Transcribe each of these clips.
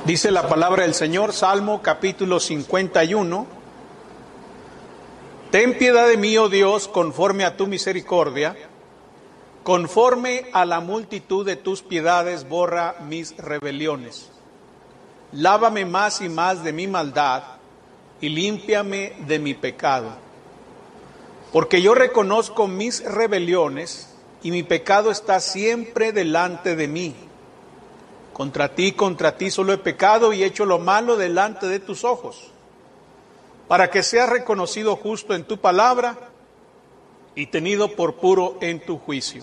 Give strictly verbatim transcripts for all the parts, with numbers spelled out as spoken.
Dice la palabra del Señor, Salmo capítulo cincuenta y uno. Ten piedad de mí, oh Dios, conforme a tu misericordia, conforme a la multitud de tus piedades, borra mis rebeliones. Lávame más y más de mi maldad y límpiame de mi pecado. Porque yo reconozco mis rebeliones y mi pecado está siempre delante de mí. Contra ti, contra ti solo he pecado y hecho lo malo delante de tus ojos, para que seas reconocido justo en tu palabra y tenido por puro en tu juicio.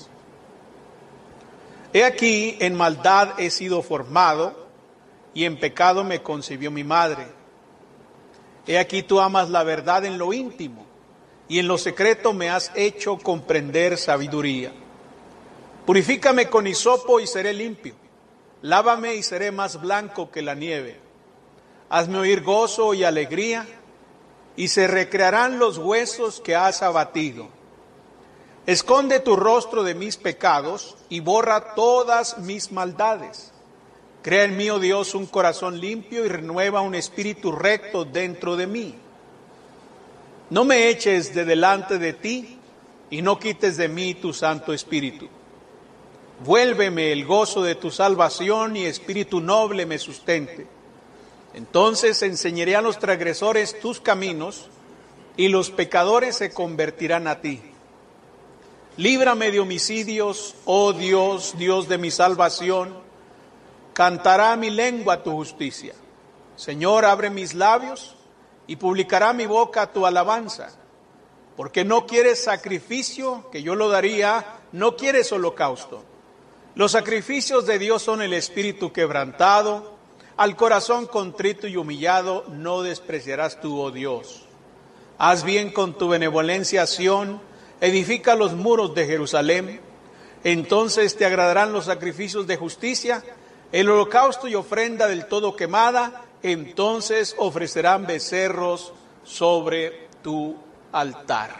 He aquí, en maldad he sido formado, y en pecado me concibió mi madre. He aquí tú amas la verdad en lo íntimo, y en lo secreto me has hecho comprender sabiduría. Purifícame con hisopo y seré limpio. Lávame y seré más blanco que la nieve. Hazme oír gozo y alegría, y se recrearán los huesos que has abatido. Esconde tu rostro de mis pecados y borra todas mis maldades. Crea en mí, oh Dios, un corazón limpio y renueva un espíritu recto dentro de mí. No me eches de delante de ti y no quites de mí tu Santo Espíritu. Vuélveme el gozo de tu salvación y espíritu noble me sustente. Entonces enseñaré a los transgresores tus caminos y los pecadores se convertirán a ti. Líbrame de homicidios, oh Dios, Dios de mi salvación. Cantará mi lengua tu justicia. Señor, abre mis labios y publicará mi boca tu alabanza. Porque no quieres sacrificio, que yo lo daría, no quieres holocausto. Los sacrificios de Dios son el espíritu quebrantado, al corazón contrito y humillado no despreciarás tú, oh Dios. Haz bien con tu benevolencia a Sión, edifica los muros de Jerusalén, entonces te agradarán los sacrificios de justicia, el holocausto y ofrenda del todo quemada, entonces ofrecerán becerros sobre tu altar.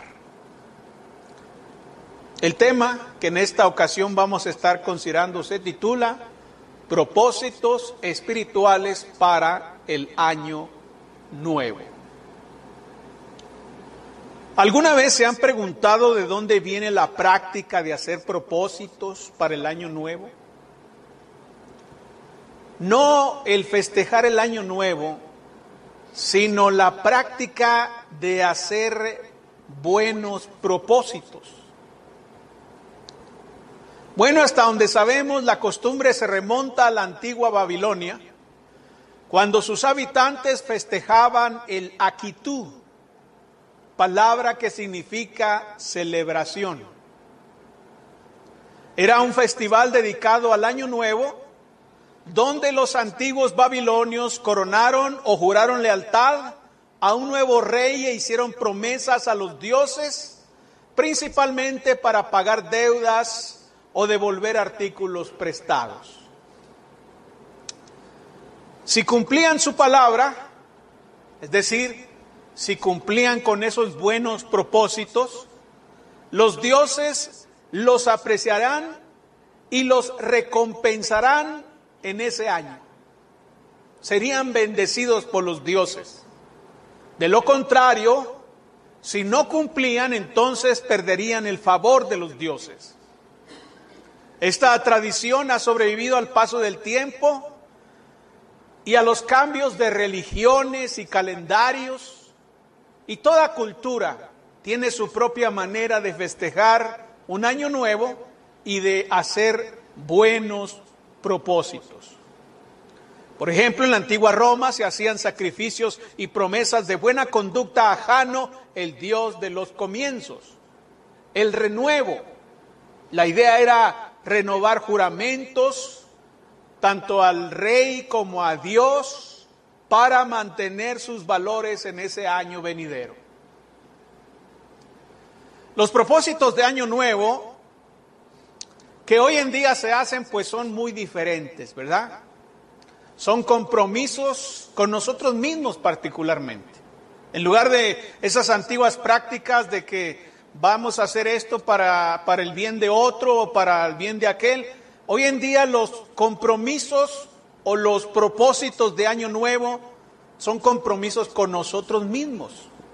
El tema que en esta ocasión vamos a estar considerando se titula Propósitos espirituales para el año nuevo. ¿Alguna vez se han preguntado de dónde viene la práctica de hacer propósitos para el año nuevo? No el festejar el año nuevo, sino la práctica de hacer buenos propósitos. Bueno, hasta donde sabemos, la costumbre se remonta a la antigua Babilonia, cuando sus habitantes festejaban el Akitú, palabra que significa celebración. Era un festival dedicado al Año Nuevo, donde los antiguos babilonios coronaron o juraron lealtad a un nuevo rey e hicieron promesas a los dioses, principalmente para pagar deudas o devolver artículos prestados. Si cumplían su palabra, es decir, si cumplían con esos buenos propósitos, los dioses los apreciarán y los recompensarán en ese año. Serían bendecidos por los dioses. De lo contrario, si no cumplían, entonces perderían el favor de los dioses. Esta tradición ha sobrevivido al paso del tiempo y a los cambios de religiones y calendarios, y toda cultura tiene su propia manera de festejar un año nuevo y de hacer buenos propósitos. Por ejemplo, en la antigua Roma se hacían sacrificios y promesas de buena conducta a Jano, el dios de los comienzos, el renuevo. La idea era renovar juramentos, tanto al rey como a Dios, para mantener sus valores en ese año venidero. Los propósitos de Año Nuevo que hoy en día se hacen, pues son muy diferentes, ¿verdad? Son compromisos con nosotros mismos particularmente. En lugar de esas antiguas prácticas de que vamos a hacer esto para, para el bien de otro o para el bien de aquel, hoy en día los compromisos o los propósitos de Año Nuevo son compromisos con nosotros mismos.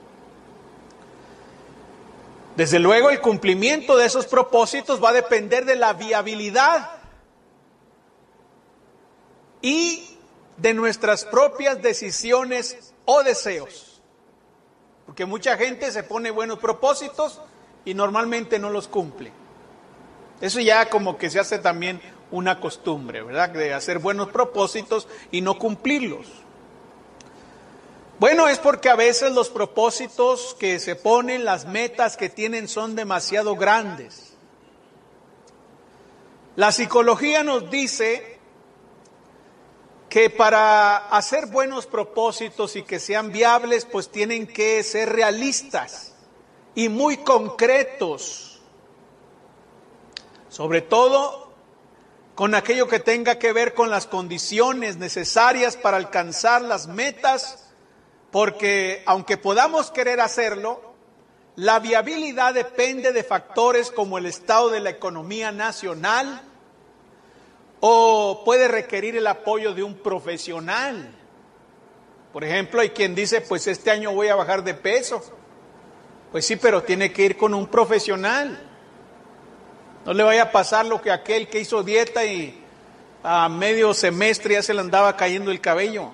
Desde luego, el cumplimiento de esos propósitos va a depender de la viabilidad y de nuestras propias decisiones o deseos. Porque mucha gente se pone buenos propósitos y normalmente no los cumple. Eso ya como que se hace también una costumbre, ¿verdad? De hacer buenos propósitos y no cumplirlos. Bueno, es porque a veces los propósitos que se ponen, las metas que tienen son demasiado grandes. La psicología nos dice que para hacer buenos propósitos y que sean viables, pues tienen que ser realistas y muy concretos. Sobre todo con aquello que tenga que ver con las condiciones necesarias para alcanzar las metas, porque aunque podamos querer hacerlo, la viabilidad depende de factores como el estado de la economía nacional, o puede requerir el apoyo de un profesional. Por ejemplo, hay quien dice, pues este año voy a bajar de peso. Pues sí, pero tiene que ir con un profesional. No le vaya a pasar lo que aquel que hizo dieta y a medio semestre ya se le andaba cayendo el cabello.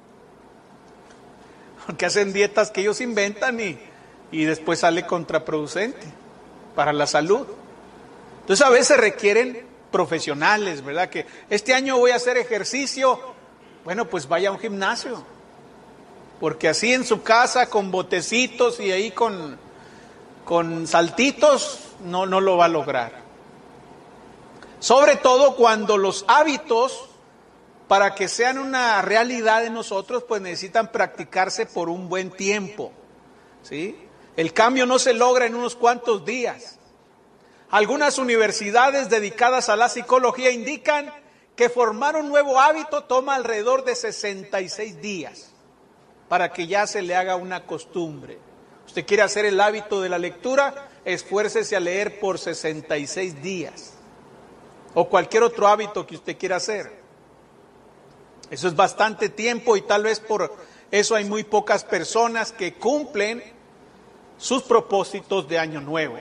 Porque hacen dietas que ellos inventan y, y después sale contraproducente para la salud. Entonces a veces requieren profesionales, ¿verdad? Que este año voy a hacer ejercicio. Bueno, pues vaya a un gimnasio. Porque así en su casa con botecitos y ahí con, con saltitos no, no lo va a lograr. Sobre todo cuando los hábitos, para que sean una realidad en nosotros, pues necesitan practicarse por un buen tiempo, ¿sí? El cambio no se logra en unos cuantos días. Algunas universidades dedicadas a la psicología indican que formar un nuevo hábito toma alrededor de sesenta y seis días para que ya se le haga una costumbre. Usted quiere hacer el hábito de la lectura, esfuércese a leer por sesenta y seis días. O cualquier otro hábito que usted quiera hacer. Eso es bastante tiempo y tal vez por eso hay muy pocas personas que cumplen sus propósitos de Año Nuevo.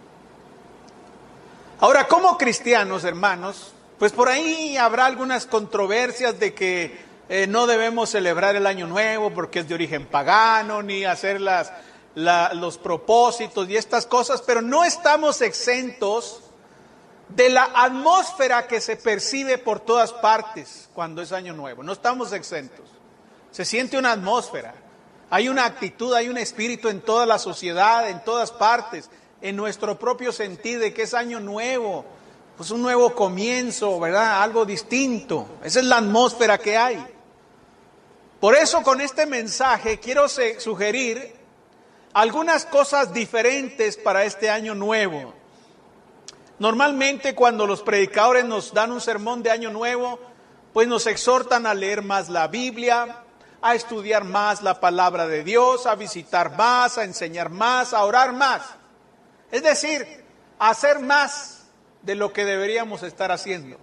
Ahora, como cristianos, hermanos, pues por ahí habrá algunas controversias de que eh, no debemos celebrar el Año Nuevo porque es de origen pagano, ni hacer las, la, los propósitos y estas cosas, pero no estamos exentos de la atmósfera que se percibe por todas partes cuando es Año Nuevo. No estamos exentos. Se siente una atmósfera, hay una actitud, hay un espíritu en toda la sociedad, en todas partes, en nuestro propio sentido de que es Año Nuevo, pues un nuevo comienzo, ¿verdad? Algo distinto. Esa es la atmósfera que hay. Por eso con este mensaje quiero sugerir algunas cosas diferentes para este Año Nuevo. Normalmente cuando los predicadores nos dan un sermón de Año Nuevo, pues nos exhortan a leer más la Biblia, a estudiar más la palabra de Dios, a visitar más, a enseñar más, a orar más. Es decir, a hacer más de lo que deberíamos estar haciendo.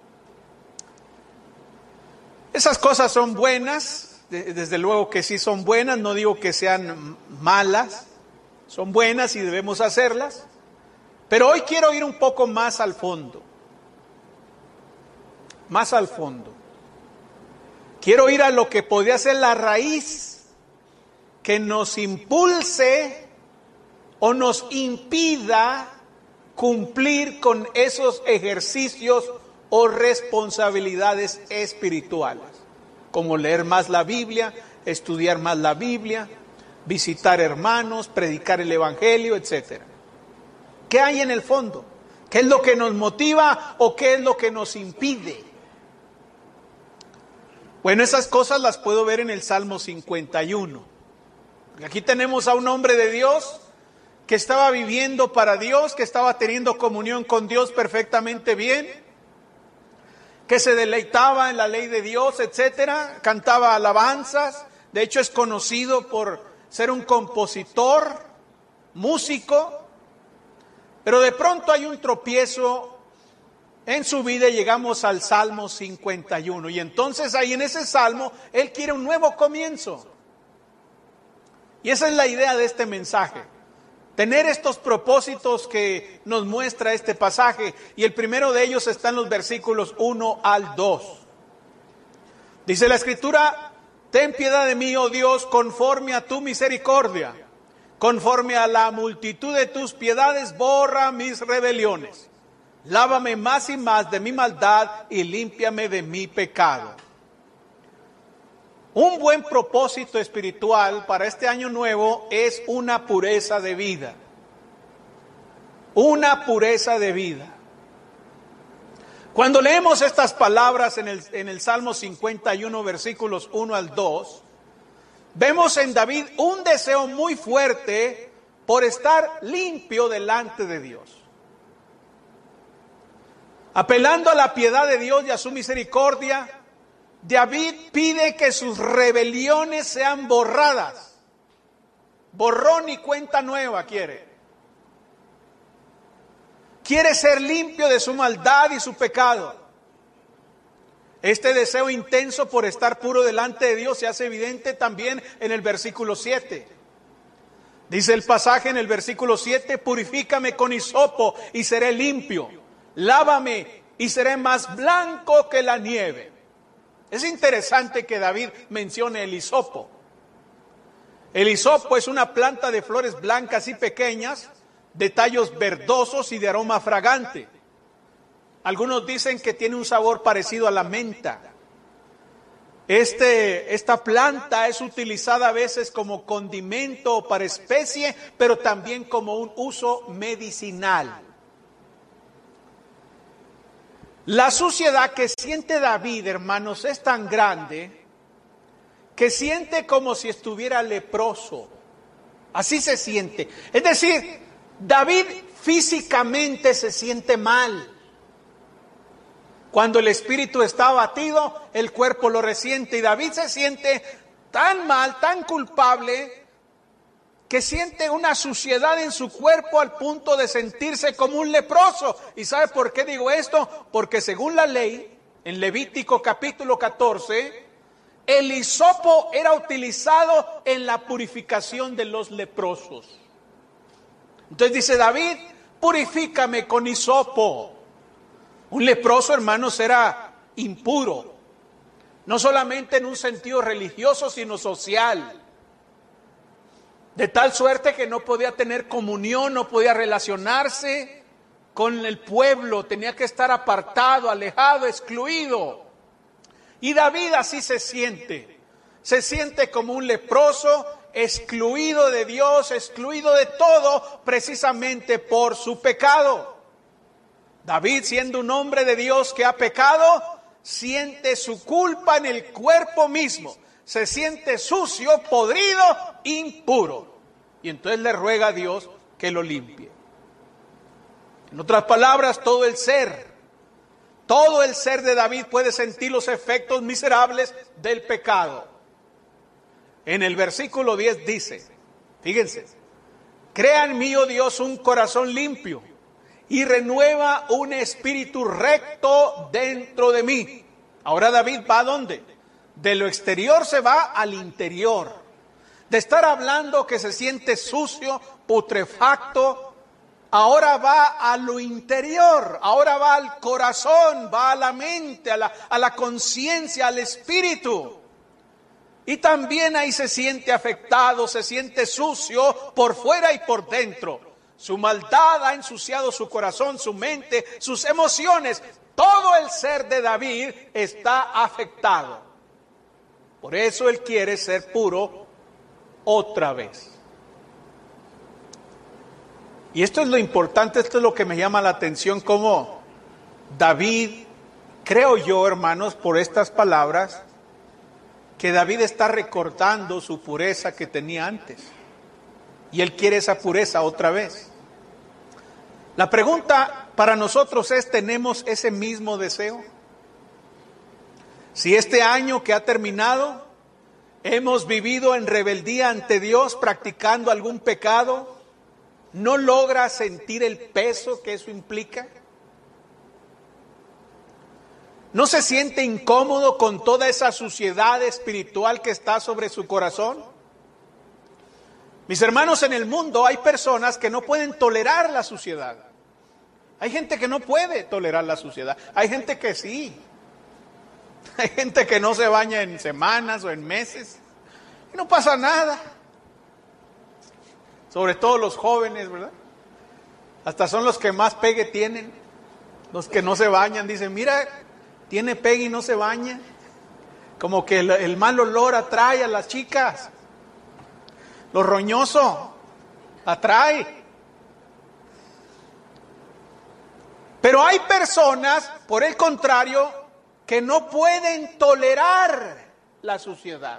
Esas cosas son buenas, desde luego que sí son buenas, no digo que sean malas, son buenas y debemos hacerlas. Pero hoy quiero ir un poco más al fondo, más al fondo. Quiero ir a lo que podría ser la raíz que nos impulse o nos impida cumplir con esos ejercicios o responsabilidades espirituales, como leer más la Biblia, estudiar más la Biblia, visitar hermanos, predicar el Evangelio, etcétera. ¿Qué hay en el fondo? ¿Qué es lo que nos motiva o qué es lo que nos impide? Bueno, esas cosas las puedo ver en el Salmo cincuenta y uno. Aquí tenemos a un hombre de Dios que estaba viviendo para Dios, que estaba teniendo comunión con Dios perfectamente bien, que se deleitaba en la ley de Dios, etcétera, cantaba alabanzas. De hecho, es conocido por ser un compositor, músico. Pero de pronto hay un tropiezo en su vida llegamos al Salmo cincuenta y uno. Y entonces ahí en ese Salmo, él quiere un nuevo comienzo. Y esa es la idea de este mensaje. Tener estos propósitos que nos muestra este pasaje. Y el primero de ellos está en los versículos uno al dos. Dice la Escritura: ten piedad de mí, oh Dios, conforme a tu misericordia. Conforme a la multitud de tus piedades, borra mis rebeliones. Lávame más y más de mi maldad y límpiame de mi pecado. Un buen propósito espiritual para este año nuevo es una pureza de vida. Una pureza de vida. Cuando leemos estas palabras en el, en el Salmo cincuenta y uno, versículos uno al dos, vemos en David un deseo muy fuerte por estar limpio delante de Dios. Apelando a la piedad de Dios y a su misericordia, David pide que sus rebeliones sean borradas. Borrón y cuenta nueva quiere. Quiere ser limpio de su maldad y su pecado. Este deseo intenso por estar puro delante de Dios se hace evidente también en el versículo siete. Dice el pasaje en el versículo siete: purifícame con hisopo y seré limpio. Lávame y seré más blanco que la nieve. Es interesante que David mencione el hisopo. El hisopo es una planta de flores blancas y pequeñas, de tallos verdosos y de aroma fragante. Algunos dicen que tiene un sabor parecido a la menta. Este, esta planta es utilizada a veces como condimento o para especie, pero también como un uso medicinal. La suciedad que siente David, hermanos, es tan grande que siente como si estuviera leproso. Así se siente. Es decir, David físicamente se siente mal. Cuando el espíritu está abatido, el cuerpo lo resiente. Y David se siente tan mal, tan culpable, que siente una suciedad en su cuerpo al punto de sentirse como un leproso. ¿Y sabe por qué digo esto? Porque según la ley, en Levítico capítulo catorce, el hisopo era utilizado en la purificación de los leprosos. Entonces dice David: purifícame con hisopo. Un leproso, hermanos, era impuro, no solamente en un sentido religioso, sino social. De tal suerte que no podía tener comunión, no podía relacionarse con el pueblo, tenía que estar apartado, alejado, excluido. Y David así se siente, se siente como un leproso, excluido de Dios, excluido de todo, precisamente por su pecado. David, siendo un hombre de Dios que ha pecado, siente su culpa en el cuerpo mismo. Se siente sucio, podrido, impuro. Y entonces le ruega a Dios que lo limpie. En otras palabras, todo el ser, todo el ser de David puede sentir los efectos miserables del pecado. En el versículo diez dice, fíjense: crea en mí, oh Dios, un corazón limpio y renueva un espíritu recto dentro de mí. Ahora David va ¿a dónde? De lo exterior se va al interior. De estar hablando que se siente sucio, putrefacto, ahora va a lo interior, ahora va al corazón, va a la mente, a la, a la conciencia, al espíritu. Y también ahí se siente afectado, se siente sucio por fuera y por dentro. Su maldad ha ensuciado su corazón, su mente, sus emociones. Todo el ser de David está afectado. Por eso él quiere ser puro otra vez. Y esto es lo importante, esto es lo que me llama la atención, como David, creo yo, hermanos, por estas palabras, que David está recordando su pureza que tenía antes. Y él quiere esa pureza otra vez. La pregunta para nosotros es: ¿tenemos ese mismo deseo? Si este año que ha terminado hemos vivido en rebeldía ante Dios, practicando algún pecado, ¿no logra sentir el peso que eso implica? ¿No se siente incómodo con toda esa suciedad espiritual que está sobre su corazón? Mis hermanos, en el mundo hay personas que no pueden tolerar la suciedad. Hay gente que no puede tolerar la suciedad. Hay gente que sí. Hay gente que no se baña en semanas o en meses. Y no pasa nada. Sobre todo los jóvenes, ¿verdad? Hasta son los que más pegue tienen. Los que no se bañan. Dicen, mira, tiene pegue y no se baña. Como que el, el mal olor atrae a las chicas. Lo roñoso atrae. Pero hay personas, por el contrario, que no pueden tolerar la suciedad.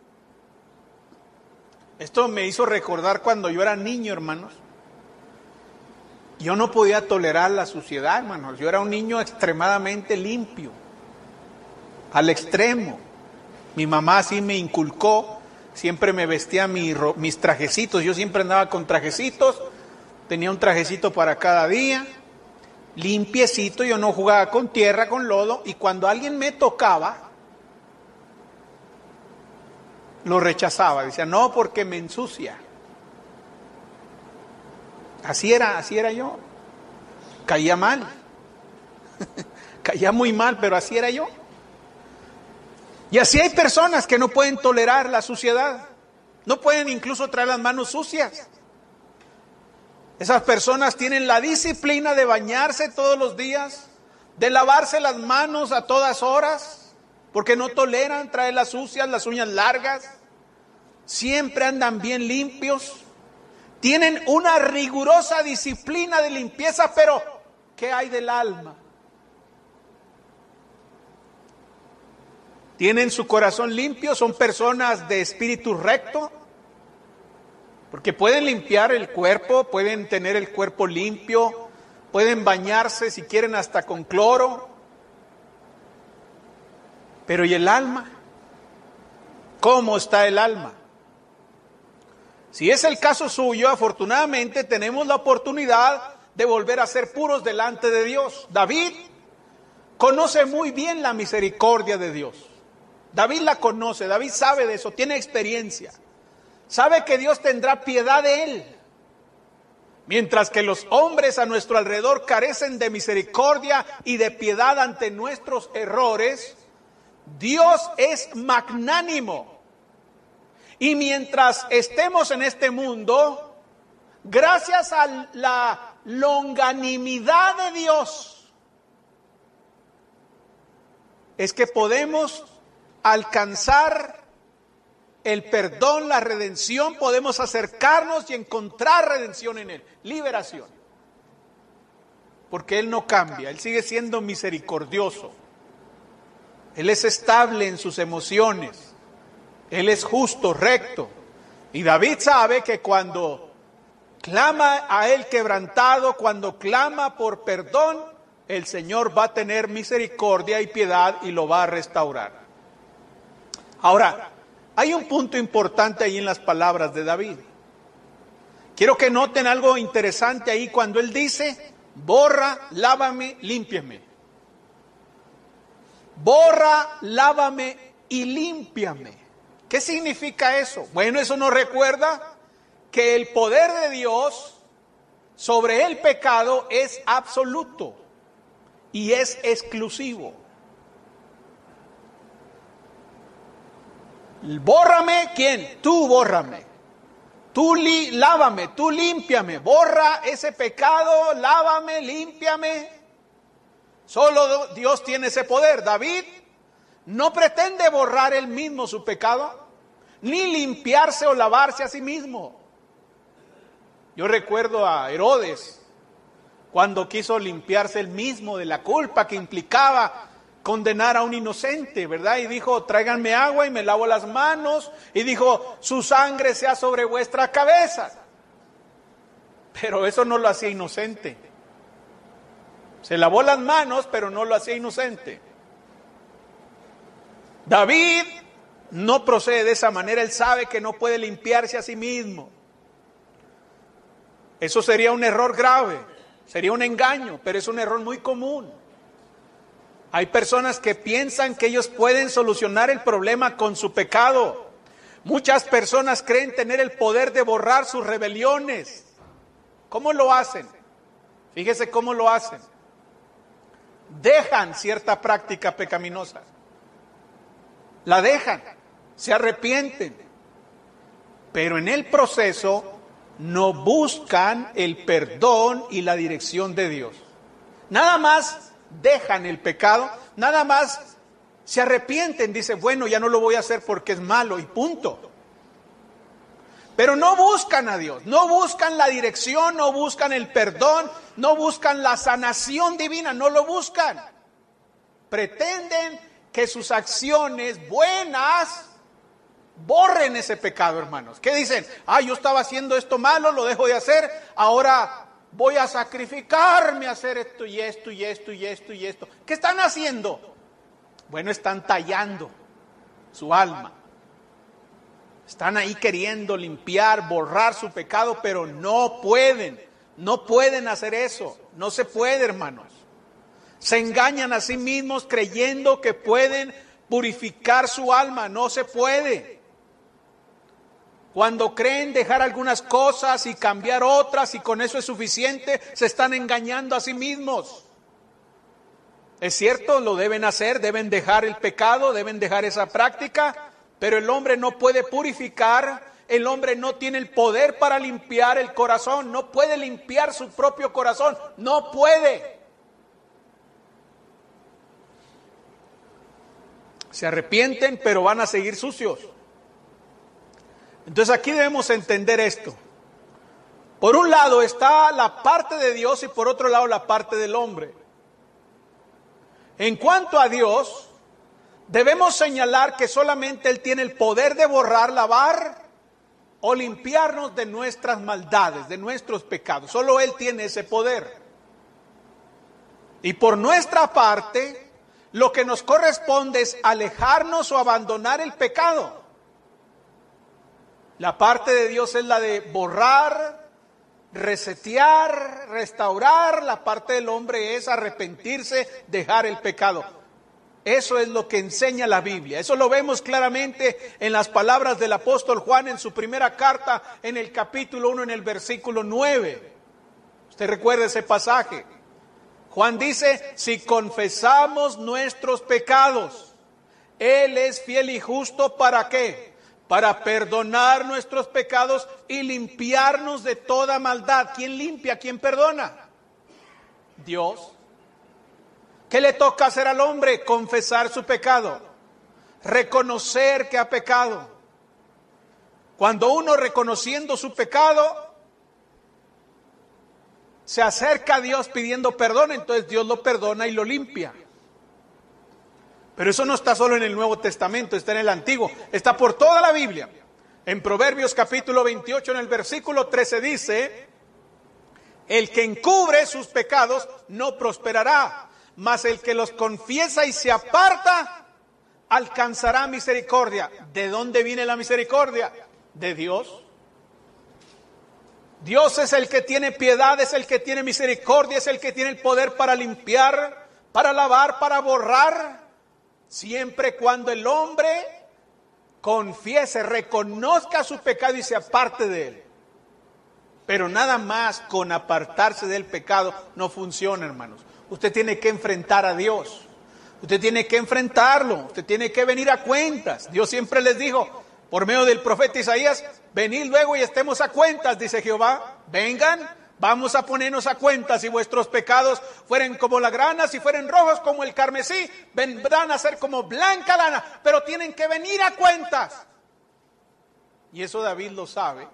Esto me hizo recordar cuando yo era niño, hermanos. Yo no podía tolerar la suciedad, hermanos. Yo era un niño extremadamente limpio, al extremo. Mi mamá así me inculcó, siempre me vestía mi, mis trajecitos. Yo siempre andaba con trajecitos, tenía un trajecito para cada día. Limpiecito, yo no jugaba con tierra, con lodo, y cuando alguien me tocaba, lo rechazaba, decía, no, porque me ensucia. Así era, así era yo. Caía mal. Caía muy mal, pero así era yo. Y así hay personas que no pueden tolerar la suciedad. No pueden incluso traer las manos sucias. Esas personas tienen la disciplina de bañarse todos los días, de lavarse las manos a todas horas, porque no toleran traer las sucias, las uñas largas. Siempre andan bien limpios. Tienen una rigurosa disciplina de limpieza, pero ¿qué hay del alma? Tienen su corazón limpio, son personas de espíritu recto. Porque pueden limpiar el cuerpo, pueden tener el cuerpo limpio, pueden bañarse si quieren hasta con cloro. Pero ¿y el alma? ¿Cómo está el alma? Si es el caso suyo, afortunadamente tenemos la oportunidad de volver a ser puros delante de Dios. David conoce muy bien la misericordia de Dios. David la conoce, David sabe de eso, tiene experiencia. Sabe que Dios tendrá piedad de él. Mientras que los hombres a nuestro alrededor carecen de misericordia y de piedad ante nuestros errores, Dios es magnánimo. Y mientras estemos en este mundo, gracias a la longanimidad de Dios, es que podemos alcanzar el perdón, la redención, podemos acercarnos y encontrar redención en Él, liberación. Porque Él no cambia, Él sigue siendo misericordioso. Él es estable en sus emociones, Él es justo, recto. Y David sabe que cuando clama a Él quebrantado, cuando clama por perdón, el Señor va a tener misericordia y piedad y lo va a restaurar. Ahora, hay un punto importante ahí en las palabras de David. Quiero que noten algo interesante ahí cuando él dice, borra, lávame, límpiame. Borra, lávame y límpiame. ¿Qué significa eso? Bueno, eso nos recuerda que el poder de Dios sobre el pecado es absoluto y es exclusivo. Bórrame, ¿quién? Tú bórrame. Tú li, lávame, tú límpiame. Borra ese pecado, lávame, límpiame. Solo Dios tiene ese poder. David no pretende borrar él mismo su pecado, ni limpiarse o lavarse a sí mismo. Yo recuerdo a Herodes, cuando quiso limpiarse él mismo de la culpa que implicaba condenar a un inocente, ¿verdad? Y dijo, tráiganme agua y me lavo las manos. Y dijo, su sangre sea sobre vuestra cabeza. Pero eso no lo hacía inocente. Se lavó las manos, pero no lo hacía inocente. David no procede de esa manera. Él sabe que no puede limpiarse a sí mismo. Eso sería un error grave, sería un engaño, pero es un error muy común. Hay personas que piensan que ellos pueden solucionar el problema con su pecado. Muchas personas creen tener el poder de borrar sus rebeliones. ¿Cómo lo hacen? Fíjese cómo lo hacen. Dejan cierta práctica pecaminosa. La dejan, se arrepienten. Pero en el proceso no buscan el perdón y la dirección de Dios. Nada más dejan el pecado, nada más se arrepienten, dicen, bueno, ya no lo voy a hacer porque es malo y punto. Pero no buscan a Dios, no buscan la dirección, no buscan el perdón, no buscan la sanación divina, no lo buscan. Pretenden que sus acciones buenas borren ese pecado, hermanos. ¿Qué dicen? Ah, yo estaba haciendo esto malo, lo dejo de hacer, ahora voy a sacrificarme a hacer esto y esto y esto y esto y esto. ¿Qué están haciendo? Bueno, están tallando su alma. Están ahí queriendo limpiar, borrar su pecado, pero no pueden. No pueden hacer eso. No se puede, hermanos. Se engañan a sí mismos creyendo que pueden purificar su alma. No se puede. Cuando creen dejar algunas cosas y cambiar otras y con eso es suficiente, se están engañando a sí mismos. Es cierto, lo deben hacer, deben dejar el pecado, deben dejar esa práctica, pero el hombre no puede purificar, el hombre no tiene el poder para limpiar el corazón, no puede limpiar su propio corazón, no puede. Se arrepienten, pero van a seguir sucios. Entonces aquí debemos entender esto. Por un lado está la parte de Dios y por otro lado la parte del hombre. En cuanto a Dios, debemos señalar que solamente Él tiene el poder de borrar, lavar o limpiarnos de nuestras maldades, de nuestros pecados. Solo Él tiene ese poder. Y por nuestra parte, lo que nos corresponde es alejarnos o abandonar el pecado. La parte de Dios es la de borrar, resetear, restaurar. La parte del hombre es arrepentirse, dejar el pecado. Eso es lo que enseña la Biblia. Eso lo vemos claramente en las palabras del apóstol Juan en su primera carta, en el capítulo uno, en el versículo nueve. Usted recuerda ese pasaje. Juan dice, si confesamos nuestros pecados, Él es fiel y justo, ¿para qué? Para perdonar nuestros pecados y limpiarnos de toda maldad. ¿Quién limpia? ¿Quién perdona? Dios. ¿Qué le toca hacer al hombre? Confesar su pecado, reconocer que ha pecado. Cuando uno reconociendo su pecado se acerca a Dios pidiendo perdón, entonces Dios lo perdona y lo limpia. Pero eso no está solo en el Nuevo Testamento, está en el Antiguo, está por toda la Biblia. En Proverbios capítulo veintiocho, en el versículo trece dice, el que encubre sus pecados no prosperará, mas el que los confiesa y se aparta alcanzará misericordia. ¿De dónde viene la misericordia? De Dios. Dios es el que tiene piedad, es el que tiene misericordia, es el que tiene el poder para limpiar, para lavar, para borrar. Siempre cuando el hombre confiese, reconozca su pecado y se aparte de él. Pero nada más con apartarse del pecado no funciona, hermanos. Usted tiene que enfrentar a Dios. Usted tiene que enfrentarlo. Usted tiene que venir a cuentas. Dios siempre les dijo, por medio del profeta Isaías, venid luego y estemos a cuentas, dice Jehová. Vengan, vamos a ponernos a cuentas. Si vuestros pecados fueren como la grana, si fueren rojos como el carmesí, vendrán a ser como blanca lana. Pero tienen que venir a cuentas. Y eso David lo sabe.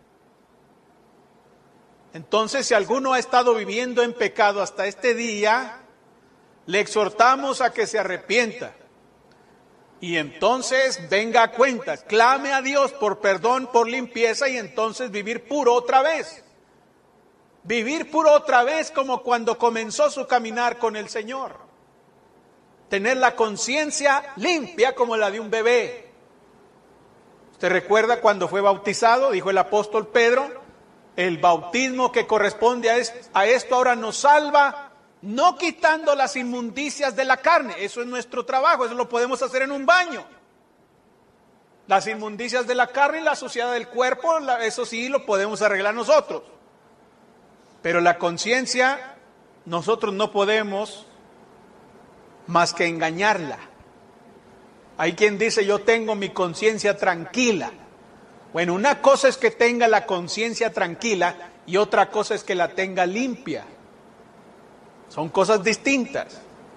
Entonces, si alguno ha estado viviendo en pecado hasta este día, le exhortamos a que se arrepienta. Y entonces venga a cuentas, clame a Dios por perdón, por limpieza y entonces vivir puro otra vez. Vivir puro otra vez como cuando comenzó su caminar con el Señor. Tener la conciencia limpia como la de un bebé. ¿Usted recuerda cuando fue bautizado? Dijo el apóstol Pedro, el bautismo que corresponde a esto ahora nos salva no quitando las inmundicias de la carne. Eso es nuestro trabajo, eso lo podemos hacer en un baño. Las inmundicias de la carne y la suciedad del cuerpo, eso sí lo podemos arreglar nosotros. Pero la conciencia, nosotros no podemos más que engañarla. Hay quien dice, yo tengo mi conciencia tranquila. Bueno, una cosa es que tenga la conciencia tranquila y otra cosa es que la tenga limpia. Son cosas distintas.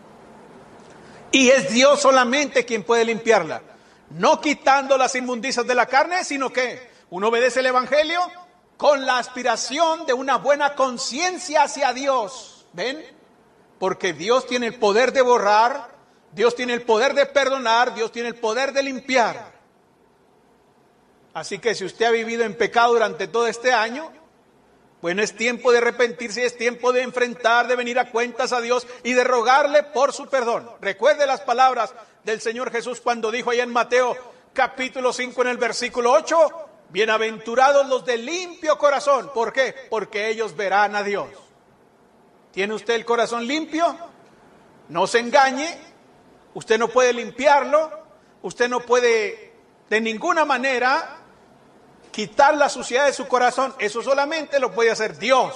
Y es Dios solamente quien puede limpiarla. No quitando las inmundicias de la carne, sino que uno obedece el Evangelio con la aspiración de una buena conciencia hacia Dios. ¿Ven? Porque Dios tiene el poder de borrar, Dios tiene el poder de perdonar, Dios tiene el poder de limpiar. Así que si usted ha vivido en pecado durante todo este año, bueno, es tiempo de arrepentirse, es tiempo de enfrentar, de venir a cuentas a Dios y de rogarle por su perdón. Recuerde las palabras del Señor Jesús cuando dijo allá en Mateo capítulo cinco en el versículo ocho, bienaventurados los de limpio corazón. ¿Por qué? Porque ellos verán a Dios. ¿Tiene usted el corazón limpio? No se engañe, usted no puede limpiarlo, usted no puede de ninguna manera quitar la suciedad de su corazón. Eso solamente lo puede hacer Dios.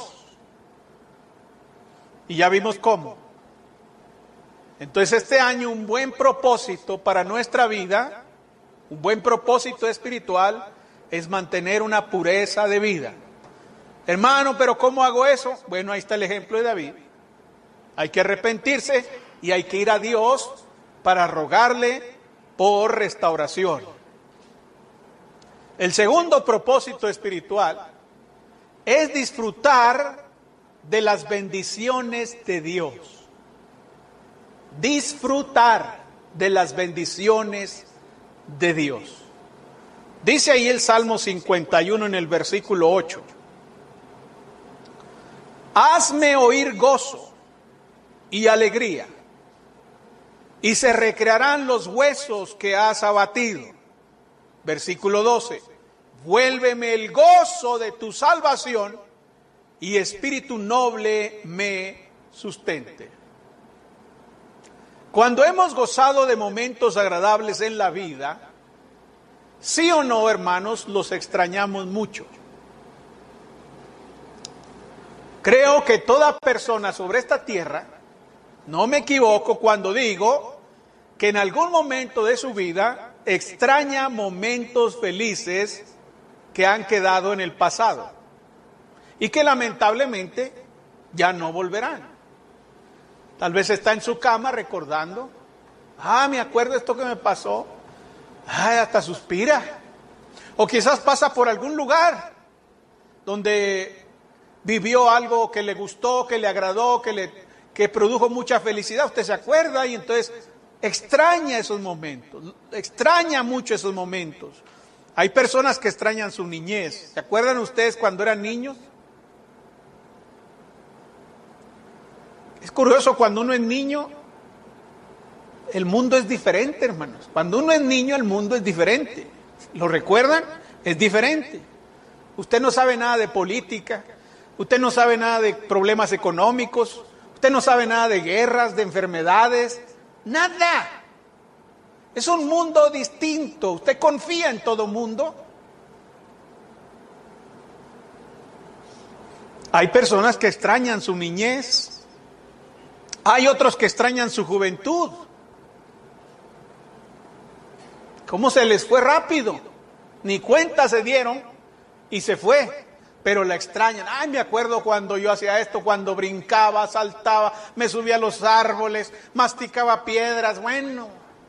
Y ya vimos cómo. Entonces este año un buen propósito para nuestra vida, un buen propósito espiritual, es mantener una pureza de vida. Hermano, ¿pero cómo hago eso? Bueno, ahí está el ejemplo de David. Hay que arrepentirse y hay que ir a Dios para rogarle por restauración. El segundo propósito espiritual es disfrutar de las bendiciones de Dios. Disfrutar de las bendiciones de Dios. Dice ahí el Salmo cincuenta y uno en el versículo ocho. Hazme oír gozo y alegría, y se recrearán los huesos que has abatido. Versículo doce. Vuélveme el gozo de tu salvación, y espíritu noble me sustente. Cuando hemos gozado de momentos agradables en la vida, sí o no, hermanos, los extrañamos mucho. Creo que toda persona sobre esta tierra, no me equivoco cuando digo que en algún momento de su vida extraña momentos felices que han quedado en el pasado y que lamentablemente ya no volverán. Tal vez está en su cama recordando, ah, me acuerdo esto que me pasó, ay, hasta suspira. O quizás pasa por algún lugar donde vivió algo que le gustó, que le agradó, que le que produjo mucha felicidad. Usted se acuerda y entonces extraña esos momentos, extraña mucho esos momentos. Hay personas que extrañan su niñez. ¿Se acuerdan ustedes cuando eran niños? Es curioso, cuando uno es niño, el mundo es diferente, hermanos. Cuando uno es niño, el mundo es diferente. ¿Lo recuerdan? Es diferente. Usted no sabe nada de política, usted no sabe nada de problemas económicos, usted no sabe nada de guerras, de enfermedades, nada. Es un mundo distinto. Usted confía en todo mundo. Hay personas que extrañan su niñez. Hay otros que extrañan su juventud. ¿Cómo se les fue rápido? Ni cuenta se dieron y se fue. Pero la extrañan. Ay, me acuerdo cuando yo hacía esto, cuando brincaba, saltaba, me subía a los árboles, masticaba piedras. Bueno,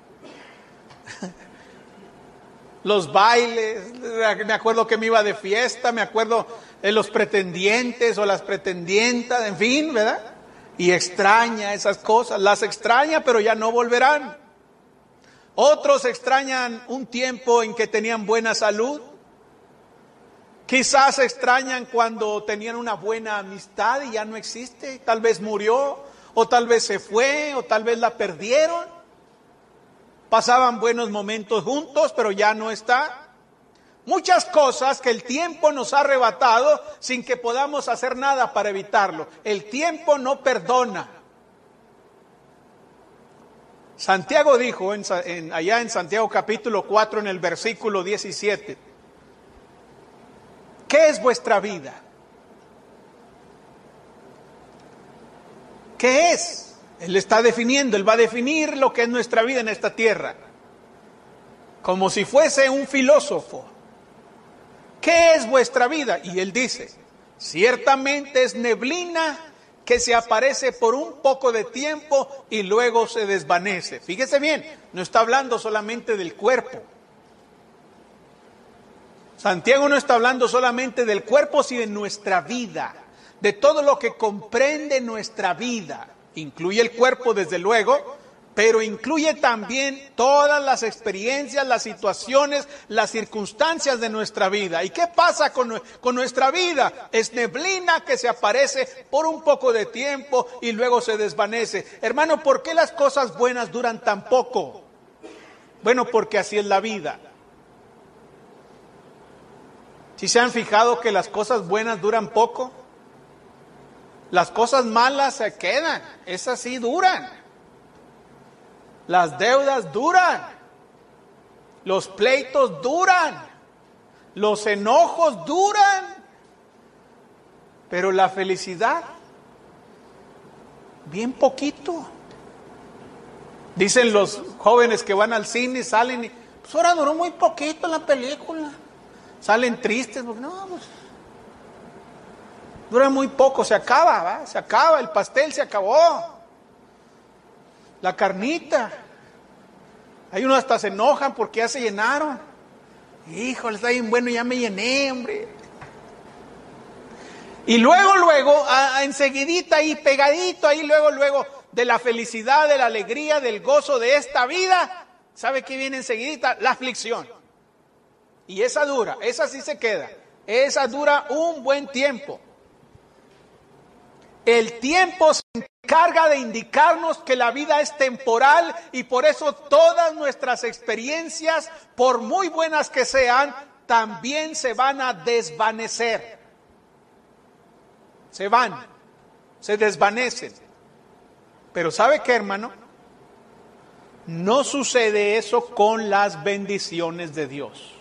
los bailes, me acuerdo que me iba de fiesta, me acuerdo de los pretendientes o las pretendientas, en fin, ¿verdad? Y extraña esas cosas, las extraña, pero ya no volverán. Otros extrañan un tiempo en que tenían buena salud. Quizás extrañan cuando tenían una buena amistad y ya no existe. Tal vez murió, o tal vez se fue, o tal vez la perdieron. Pasaban buenos momentos juntos, pero ya no está. Muchas cosas que el tiempo nos ha arrebatado sin que podamos hacer nada para evitarlo. El tiempo no perdona. Santiago dijo en, en, allá en Santiago capítulo cuatro en el versículo diecisiete, ¿qué es vuestra vida? ¿Qué es? Él está definiendo, Él va a definir lo que es nuestra vida en esta tierra, como si fuese un filósofo. ¿Qué es vuestra vida? Y Él dice, ciertamente es neblina que se aparece por un poco de tiempo y luego se desvanece. Fíjese bien, no está hablando solamente del cuerpo. Santiago no está hablando solamente del cuerpo, sino de nuestra vida, de todo lo que comprende nuestra vida. Incluye el cuerpo, desde luego, pero incluye también todas las experiencias, las situaciones, las circunstancias de nuestra vida. ¿Y qué pasa con, con nuestra vida? Es neblina que se aparece por un poco de tiempo y luego se desvanece. Hermano, ¿por qué las cosas buenas duran tan poco? Bueno, porque así es la vida. ¿Sí se han fijado que las cosas buenas duran poco? Las cosas malas se quedan, esas sí duran. Las deudas duran, los pleitos duran, los enojos duran, pero la felicidad, bien poquito. Dicen los jóvenes que van al cine y salen y, pues ahora duró muy poquito la película. Salen tristes, porque no, pues, dura muy poco, se acaba, ¿va? Se acaba, el pastel se acabó. La carnita. Hay unos hasta se enojan porque ya se llenaron. Híjole, está bien bueno, ya me llené, hombre. Y luego, luego, a, a enseguidita ahí, pegadito ahí, luego, luego, de la felicidad, de la alegría, del gozo de esta vida, ¿sabe qué viene enseguidita? La aflicción. Y esa dura, esa sí se queda. Esa dura un buen tiempo. El tiempo se encarga de indicarnos que la vida es temporal y por eso todas nuestras experiencias, por muy buenas que sean, también se van a desvanecer. Se van, se desvanecen. Pero ¿sabe qué, hermano? No sucede eso con las bendiciones de Dios.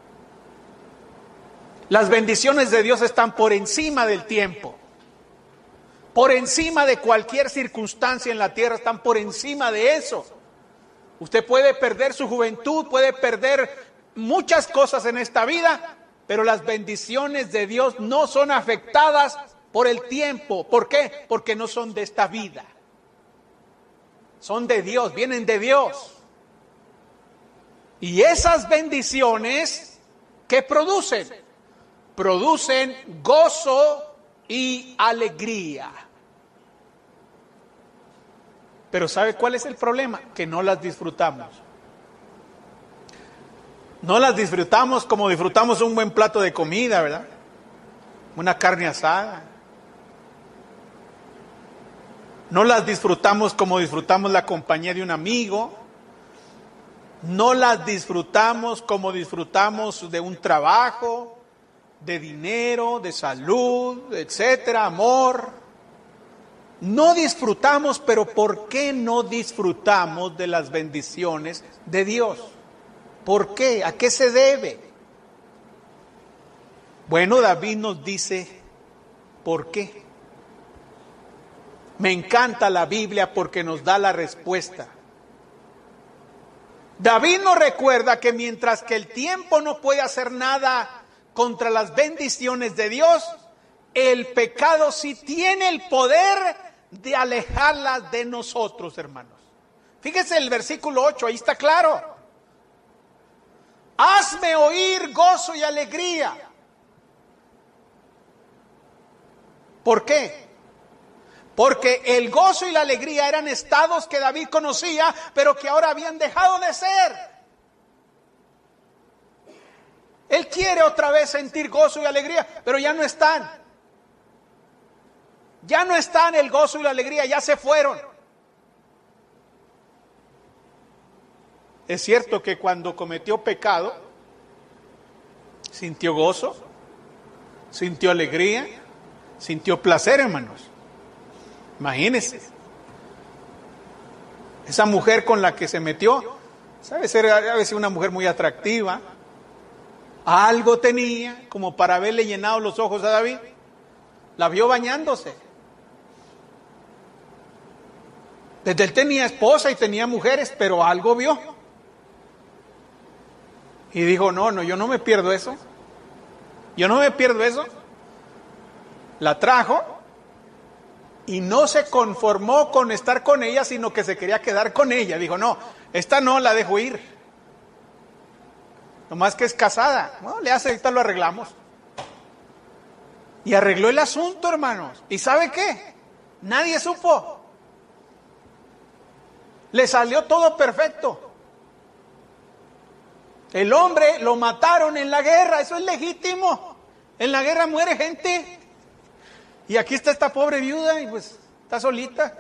Las bendiciones de Dios están por encima del tiempo. Por encima de cualquier circunstancia en la tierra, están por encima de eso. Usted puede perder su juventud, puede perder muchas cosas en esta vida, pero las bendiciones de Dios no son afectadas por el tiempo. ¿Por qué? Porque no son de esta vida. Son de Dios, vienen de Dios. Y esas bendiciones, ¿qué producen? Producen gozo y alegría. Pero ¿sabe cuál es el problema? Que no las disfrutamos. No las disfrutamos como disfrutamos un buen plato de comida, ¿verdad? Una carne asada. No las disfrutamos como disfrutamos la compañía de un amigo. No las disfrutamos como disfrutamos de un trabajo, de dinero, de salud, etcétera, amor. No disfrutamos, pero ¿por qué no disfrutamos de las bendiciones de Dios? ¿Por qué? ¿A qué se debe? Bueno, David nos dice ¿por qué? Me encanta la Biblia porque nos da la respuesta. David nos recuerda que mientras que el tiempo no puede hacer nada contra las bendiciones de Dios, el pecado sí tiene el poder de alejarlas de nosotros, hermanos. Fíjese el versículo ocho, ahí está claro. Hazme oír gozo y alegría. ¿Por qué? Porque el gozo y la alegría eran estados que David conocía, pero que ahora habían dejado de ser. Él quiere otra vez sentir gozo y alegría, pero ya no están. Ya no están el gozo y la alegría, ya se fueron. Es cierto que cuando cometió pecado, sintió gozo, sintió alegría, sintió placer, hermanos. Imagínense. Esa mujer con la que se metió, sabe ser a veces una mujer muy atractiva, algo tenía como para haberle llenado los ojos a David. La vio bañándose. Desde él tenía esposa y tenía mujeres, pero algo vio. Y dijo, no, no, yo no me pierdo eso. Yo no me pierdo eso. La trajo y no se conformó con estar con ella, sino que se quería quedar con ella. Dijo, no, esta no la dejo ir. Nomás que es casada. Bueno, le hace, ahorita lo arreglamos. Y arregló el asunto, hermanos. ¿Y sabe qué? Nadie supo. Le salió todo perfecto. El hombre lo mataron en la guerra, eso es legítimo. En la guerra muere gente. Y aquí está esta pobre viuda y pues está solita.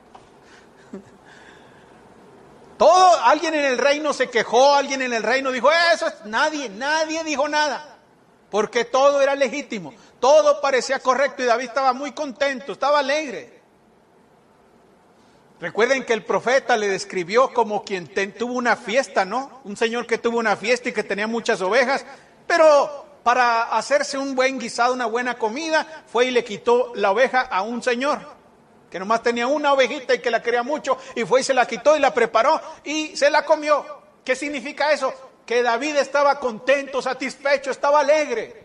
Todo, alguien en el reino se quejó, alguien en el reino dijo, eso es, nadie, nadie dijo nada. Porque todo era legítimo, todo parecía correcto y David estaba muy contento, estaba alegre. Recuerden que el profeta le describió como quien ten, tuvo una fiesta, ¿no? Un señor que tuvo una fiesta y que tenía muchas ovejas, pero para hacerse un buen guisado, una buena comida, fue y le quitó la oveja a un señor, que nomás tenía una ovejita y que la quería mucho, y fue y se la quitó y la preparó y se la comió. ¿Qué significa eso? Que David estaba contento, satisfecho, estaba alegre.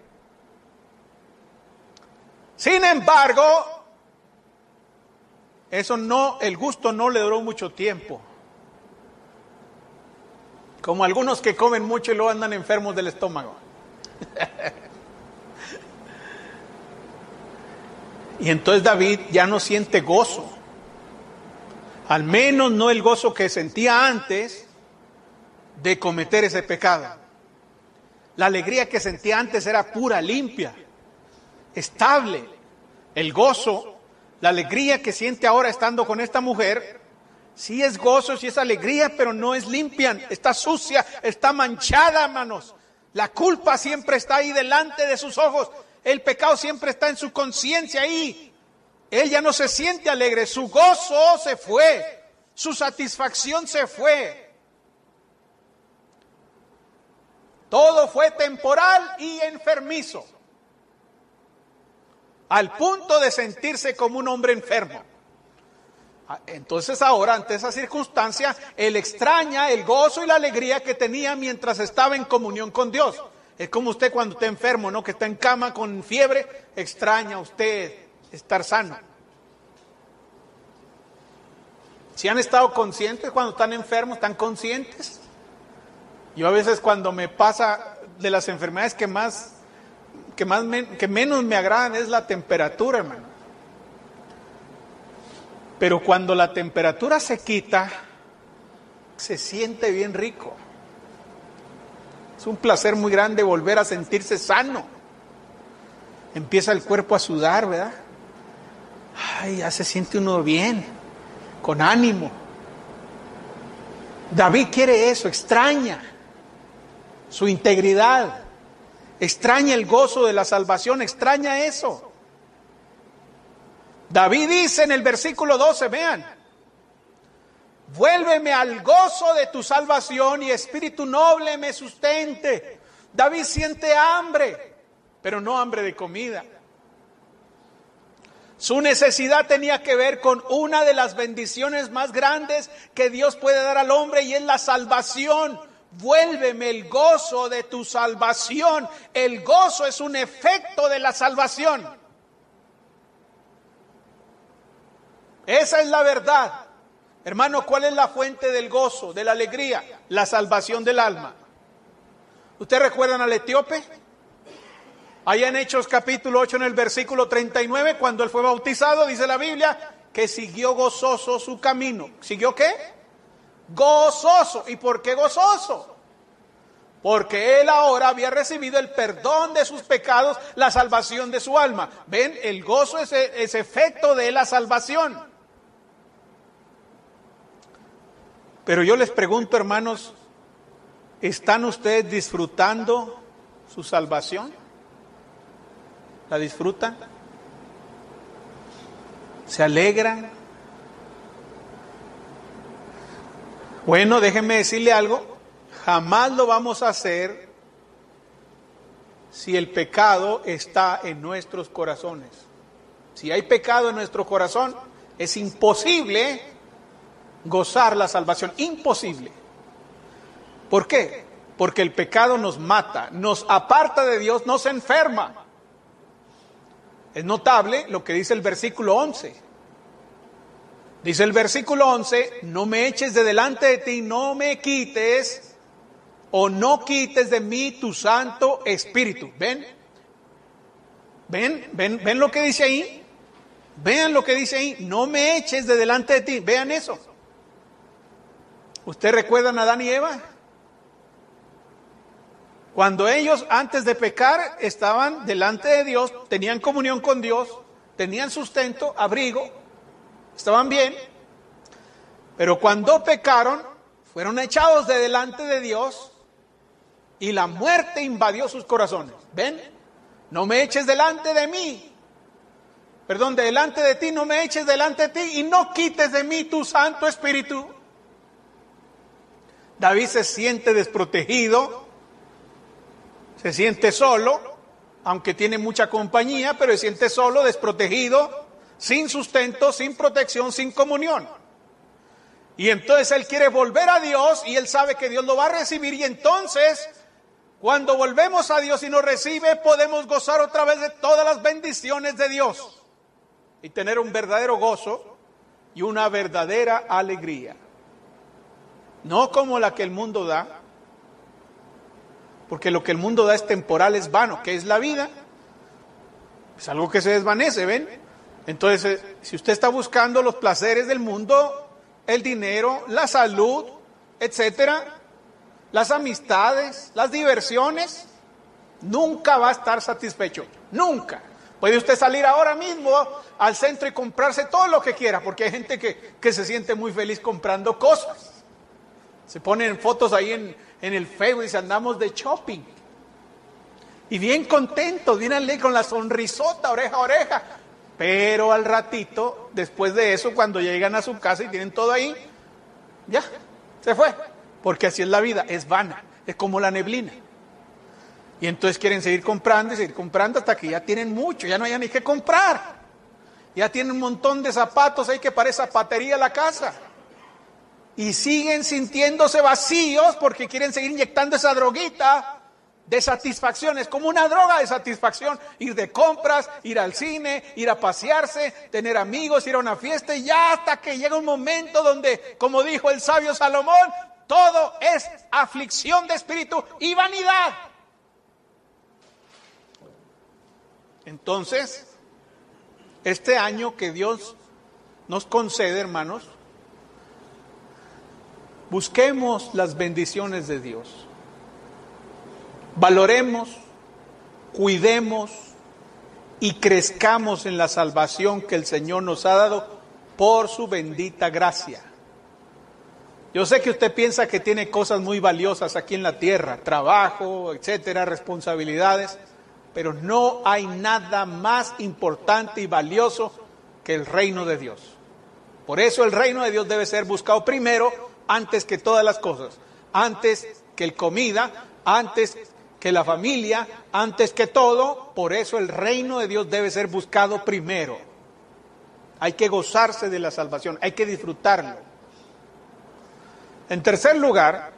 Sin embargo, eso no, el gusto no le duró mucho tiempo. Como algunos que comen mucho y luego andan enfermos del estómago. Y entonces David ya no siente gozo. Al menos no el gozo que sentía antes de cometer ese pecado. La alegría que sentía antes era pura, limpia, estable. El gozo, la alegría que siente ahora estando con esta mujer, sí es gozo, sí es alegría, pero no es limpia, está sucia, está manchada, hermanos. La culpa siempre está ahí delante de sus ojos, el pecado siempre está en su conciencia ahí. Él ya no se siente alegre, su gozo se fue, su satisfacción se fue. Todo fue temporal y enfermizo, al punto de sentirse como un hombre enfermo. Entonces ahora, ante esa circunstancia, él extraña el gozo y la alegría que tenía mientras estaba en comunión con Dios. Es como usted cuando está enfermo, ¿no? Que está en cama con fiebre, extraña usted estar sano. Si han estado conscientes cuando están enfermos, ¿están conscientes? Yo a veces cuando me pasa de las enfermedades que más, que más me, que menos me agradan es la temperatura, hermano. Pero cuando la temperatura se quita, se siente bien rico. Es un placer muy grande volver a sentirse sano. Empieza el cuerpo a sudar, ¿verdad? Ay, ya se siente uno bien, con ánimo. David quiere eso, extraña su integridad, extraña el gozo de la salvación, extraña eso. David dice en el versículo doce, vean, vuélveme al gozo de tu salvación y espíritu noble me sustente. David siente hambre, pero no hambre de comida. Su necesidad tenía que ver con una de las bendiciones más grandes que Dios puede dar al hombre y es la salvación. Vuélveme el gozo de tu salvación. El gozo es un efecto de la salvación. Esa es la verdad. Hermano, ¿cuál es la fuente del gozo, de la alegría? La salvación del alma. ¿Ustedes recuerdan al etíope? Allá en Hechos capítulo ocho, en el versículo treinta y nueve, cuando él fue bautizado, dice la Biblia, que siguió gozoso su camino. ¿Siguió qué? Gozoso. ¿Y por qué gozoso? Porque él ahora había recibido el perdón de sus pecados, la salvación de su alma. ¿Ven? El gozo es, es efecto de la salvación. Pero yo les pregunto, hermanos, ¿están ustedes disfrutando su salvación? ¿La disfrutan? ¿Se alegran? Bueno, déjenme decirle algo, jamás lo vamos a hacer si el pecado está en nuestros corazones. Si hay pecado en nuestro corazón, es imposible gozar la salvación, imposible. ¿Por qué? Porque el pecado nos mata, nos aparta de Dios, nos enferma. Es notable lo que dice el versículo once. Dice el versículo once, no me eches de delante de ti, no me quites o no quites de mí tu Santo Espíritu. ¿Ven? ¿Ven? ¿Ven? ¿Ven lo que dice ahí? Vean lo que dice ahí, no me eches de delante de ti. Vean eso. ¿Ustedes recuerdan a Adán y Eva? Cuando ellos antes de pecar estaban delante de Dios, tenían comunión con Dios, tenían sustento, abrigo, estaban bien, pero cuando pecaron fueron echados de delante de Dios y la muerte invadió sus corazones. ¿Ven? No me eches delante de mí, perdón, de delante de ti, no me eches delante de ti y no quites de mí tu Santo Espíritu. David se siente desprotegido, se siente solo, aunque tiene mucha compañía, pero se siente solo, desprotegido, sin sustento, sin protección, sin comunión. Y entonces él quiere volver a Dios y él sabe que Dios lo va a recibir y entonces, cuando volvemos a Dios y nos recibe, podemos gozar otra vez de todas las bendiciones de Dios y tener un verdadero gozo y una verdadera alegría. No como la que el mundo da, porque lo que el mundo da es temporal, es vano, que es la vida, es algo que se desvanece, ¿ven? Entonces, si usted está buscando los placeres del mundo, el dinero, la salud, etcétera, las amistades, las diversiones, nunca va a estar satisfecho, nunca. Puede usted salir ahora mismo al centro y comprarse todo lo que quiera, porque hay gente que, que se siente muy feliz comprando cosas. Se ponen fotos ahí en, en el Facebook y dice, andamos de shopping. Y bien contentos, bien alegres, con la sonrisota, oreja a oreja. Pero al ratito, después de eso, cuando llegan a su casa y tienen todo ahí, ya, se fue. Porque así es la vida, es vana, es como la neblina. Y entonces quieren seguir comprando y seguir comprando hasta que ya tienen mucho, ya no hay ni qué comprar. Ya tienen un montón de zapatos ahí que parece zapatería la casa. Y siguen sintiéndose vacíos porque quieren seguir inyectando esa droguita de satisfacción. Es como una droga de satisfacción. Ir de compras, ir al cine, ir a pasearse, tener amigos, ir a una fiesta. Y ya hasta que llega un momento donde, como dijo el sabio Salomón, todo es aflicción de espíritu y vanidad. Entonces, este año que Dios nos concede, hermanos, busquemos las bendiciones de Dios. Valoremos, cuidemos y crezcamos en la salvación que el Señor nos ha dado por su bendita gracia. Yo sé que usted piensa que tiene cosas muy valiosas aquí en la tierra, trabajo, etcétera, responsabilidades, pero no hay nada más importante y valioso que el reino de Dios. Por eso el reino de Dios debe ser buscado primero, antes que todas las cosas, antes que el comida, antes que la familia, antes que todo. Por eso el reino de Dios debe ser buscado primero. Hay que gozarse de la salvación, hay que disfrutarlo. En tercer lugar,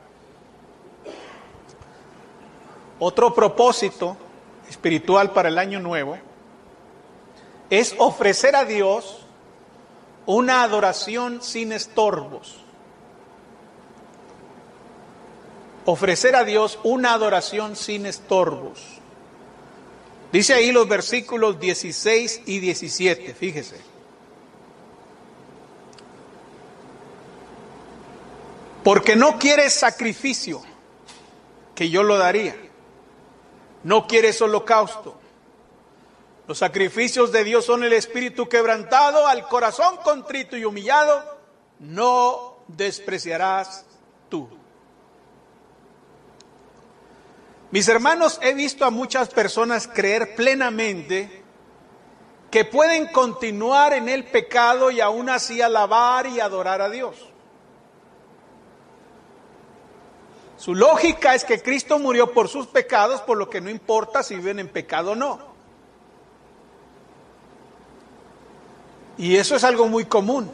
otro propósito espiritual para el año nuevo es ofrecer a Dios una adoración sin estorbos. Ofrecer a Dios una adoración sin estorbos. Dice ahí los versículos dieciséis y diecisiete, fíjese. Porque no quieres sacrificio, que yo lo daría. No quieres holocausto. Los sacrificios de Dios son el espíritu quebrantado, al corazón contrito y humillado, no despreciarás tú. Mis hermanos, he visto a muchas personas creer plenamente que pueden continuar en el pecado y aún así alabar y adorar a Dios. Su lógica es que Cristo murió por sus pecados, por lo que no importa si viven en pecado o no. Y eso es algo muy común.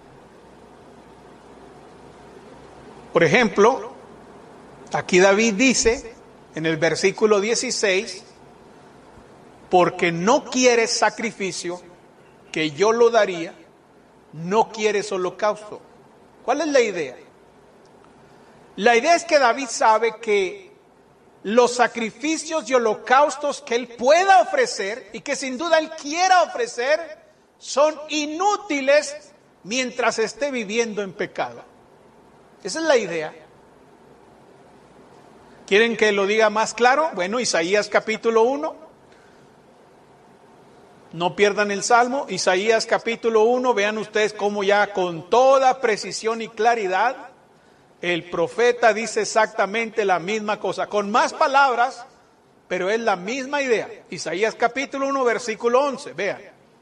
Por ejemplo, aquí David dice en el versículo dieciséis, porque no quieres sacrificio, que yo lo daría, no quieres holocausto. ¿Cuál es la idea? La idea es que David sabe que los sacrificios y holocaustos que él pueda ofrecer, y que sin duda él quiera ofrecer, son inútiles mientras esté viviendo en pecado. Esa es la idea. ¿Quieren que lo diga más claro? Bueno, Isaías capítulo uno. No pierdan el Salmo. Isaías capítulo uno. Vean ustedes cómo ya con toda precisión y claridad el profeta dice exactamente la misma cosa, con más palabras, pero es la misma idea. Isaías capítulo uno, versículo once. Vean.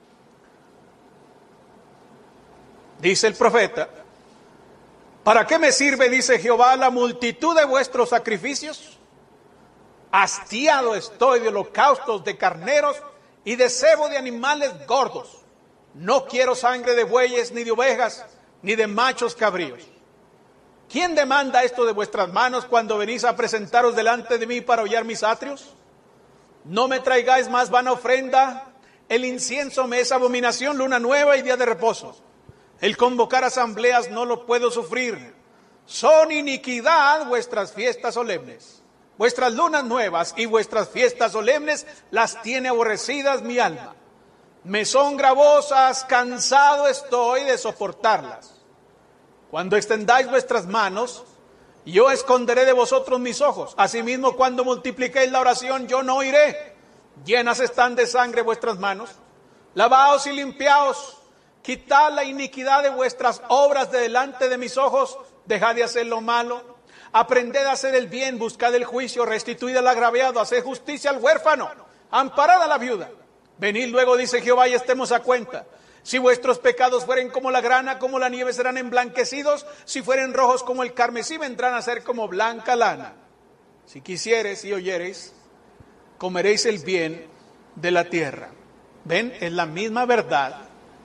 Dice el profeta: ¿para qué me sirve, dice Jehová, la multitud de vuestros sacrificios? Hastiado estoy de holocaustos de carneros y de cebo de animales gordos. No quiero sangre de bueyes, ni de ovejas, ni de machos cabríos. ¿Quién demanda esto de vuestras manos cuando venís a presentaros delante de mí para hollar mis atrios? No me traigáis más vana ofrenda. El incienso me es abominación, luna nueva y día de reposo. El convocar asambleas no lo puedo sufrir. Son iniquidad vuestras fiestas solemnes. Vuestras lunas nuevas y vuestras fiestas solemnes las tiene aborrecidas mi alma. Me son gravosas, cansado estoy de soportarlas. Cuando extendáis vuestras manos, yo esconderé de vosotros mis ojos. Asimismo, cuando multipliquéis la oración, yo no oiré. Llenas están de sangre vuestras manos. Lavaos y limpiaos. Quitad la iniquidad de vuestras obras de delante de mis ojos. Dejad de hacer lo malo. Aprended a hacer el bien, buscad el juicio, restituid al agraviado, haced justicia al huérfano, amparad a la viuda. Venid luego, dice Jehová, y estemos a cuenta. Si vuestros pecados fueren como la grana, como la nieve serán emblanquecidos. Si fueren rojos como el carmesí, vendrán a ser como blanca lana. Si quisiereis y oyereis, comeréis el bien de la tierra. ¿Ven? Es la misma verdad.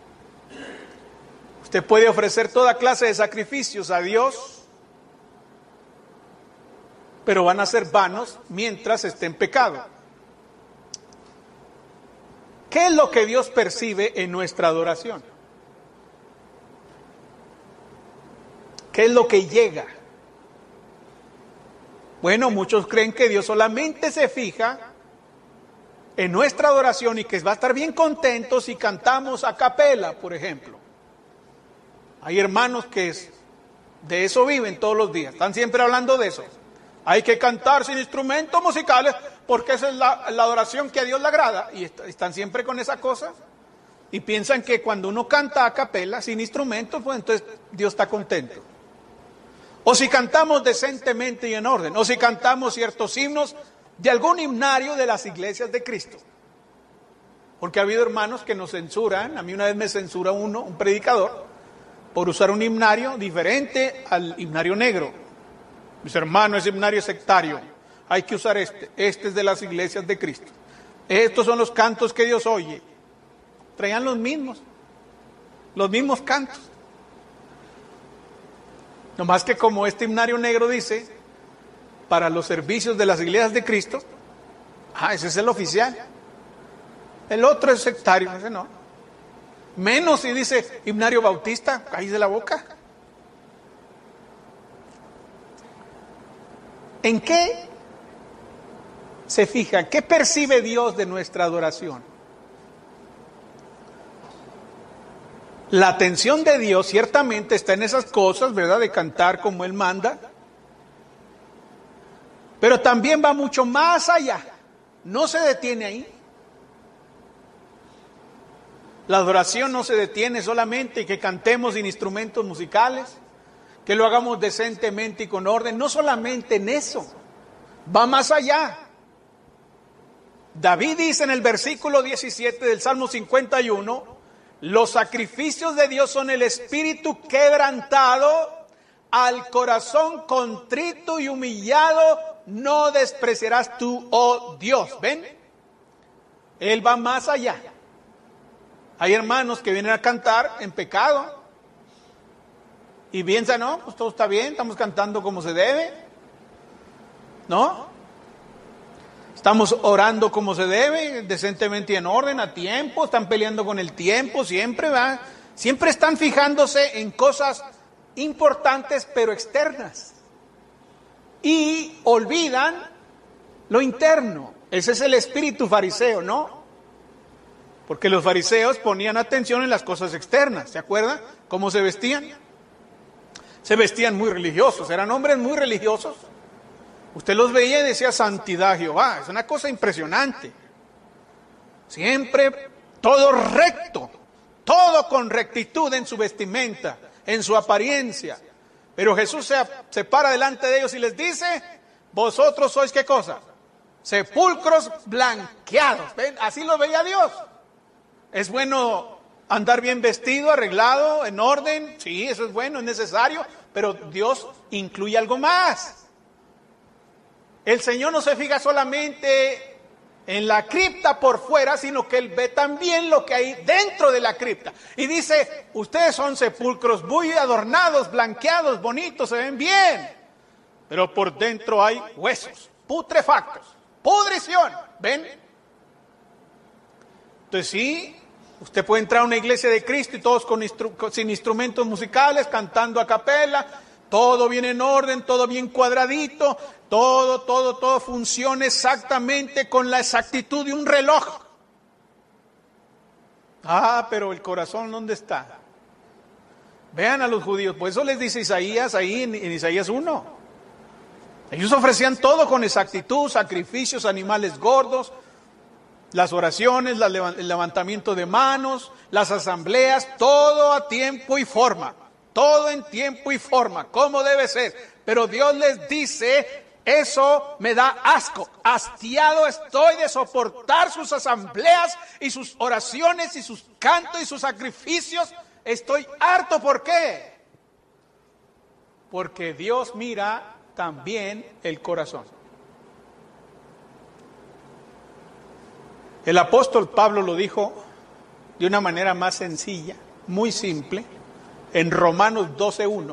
Usted puede ofrecer toda clase de sacrificios a Dios, pero van a ser vanos mientras esté en pecado. ¿Qué es lo que Dios percibe en nuestra adoración? ¿Qué es lo que llega? Bueno, muchos creen que Dios solamente se fija en nuestra adoración y que va a estar bien contento si cantamos a capela, por ejemplo. Hay hermanos que de eso viven todos los días, están siempre hablando de eso. Hay que cantar sin instrumentos musicales porque esa es la, la adoración que a Dios le agrada. Y est- están siempre con esa cosa. Y piensan que cuando uno canta a capela, sin instrumentos, pues entonces Dios está contento. O si cantamos decentemente y en orden. O si cantamos ciertos himnos de algún himnario de las iglesias de Cristo. Porque ha habido hermanos que nos censuran. A mí una vez me censura uno, un predicador, por usar un himnario diferente al himnario negro. Mis hermanos, ese himnario sectario, hay que usar este, este es de las iglesias de Cristo. Estos son los cantos que Dios oye. Traían los mismos, los mismos cantos. No más que como este himnario negro dice, para los servicios de las iglesias de Cristo, ah, ese es el oficial. El otro es sectario, ese no. Menos si dice himnario bautista, cállese la boca. ¿En qué se fija? ¿Qué percibe Dios de nuestra adoración? La atención de Dios ciertamente está en esas cosas, ¿verdad? De cantar como Él manda. Pero también va mucho más allá. No se detiene ahí. La adoración no se detiene solamente en que cantemos sin instrumentos musicales, que lo hagamos decentemente y con orden. No solamente en eso, va más allá. David dice en el versículo diecisiete del Salmo cincuenta y uno, los sacrificios de Dios son el espíritu quebrantado, al corazón contrito y humillado no despreciarás tú, oh Dios. ¿Ven? Él va más allá. Hay hermanos que vienen a cantar en pecado y piensan, no, pues todo está bien, estamos cantando como se debe, ¿no? Estamos orando como se debe, decentemente y en orden, a tiempo, están peleando con el tiempo, siempre va, siempre están fijándose en cosas importantes pero externas y olvidan lo interno. Ese es el espíritu fariseo, ¿no? Porque los fariseos ponían atención en las cosas externas, ¿se acuerdan? ¿Cómo se vestían? Se vestían muy religiosos, eran hombres muy religiosos. Usted los veía y decía santidad a Jehová, es una cosa impresionante. Siempre todo recto, todo con rectitud en su vestimenta, en su apariencia. Pero Jesús se, se para delante de ellos y les dice, vosotros sois ¿qué cosa? Sepulcros blanqueados. ¿Ven? Así lo veía Dios. Es bueno andar bien vestido, arreglado, en orden. Sí, eso es bueno, es necesario. Pero Dios incluye algo más. El Señor no se fija solamente en la cripta por fuera, sino que Él ve también lo que hay dentro de la cripta. Y dice, ustedes son sepulcros muy adornados, blanqueados, bonitos, se ven bien. Pero por dentro hay huesos, putrefactos, pudrición. ¿Ven? Entonces sí, usted puede entrar a una iglesia de Cristo y todos con instru- sin instrumentos musicales, cantando a capela, todo bien en orden, todo bien cuadradito, todo, todo, todo funciona exactamente con la exactitud de un reloj. Ah, pero el corazón, ¿dónde está? Vean a los judíos, pues eso les dice Isaías ahí en, en Isaías uno. Ellos ofrecían todo con exactitud, sacrificios, animales gordos, las oraciones, la, el levantamiento de manos, las asambleas, todo a tiempo y forma. Todo en tiempo y forma, como debe ser. Pero Dios les dice, eso me da asco. Hastiado estoy de soportar sus asambleas y sus oraciones y sus cantos y sus sacrificios. Estoy harto. ¿Por qué? Porque Dios mira también el corazón. El apóstol Pablo lo dijo de una manera más sencilla, muy simple, en Romanos doce uno.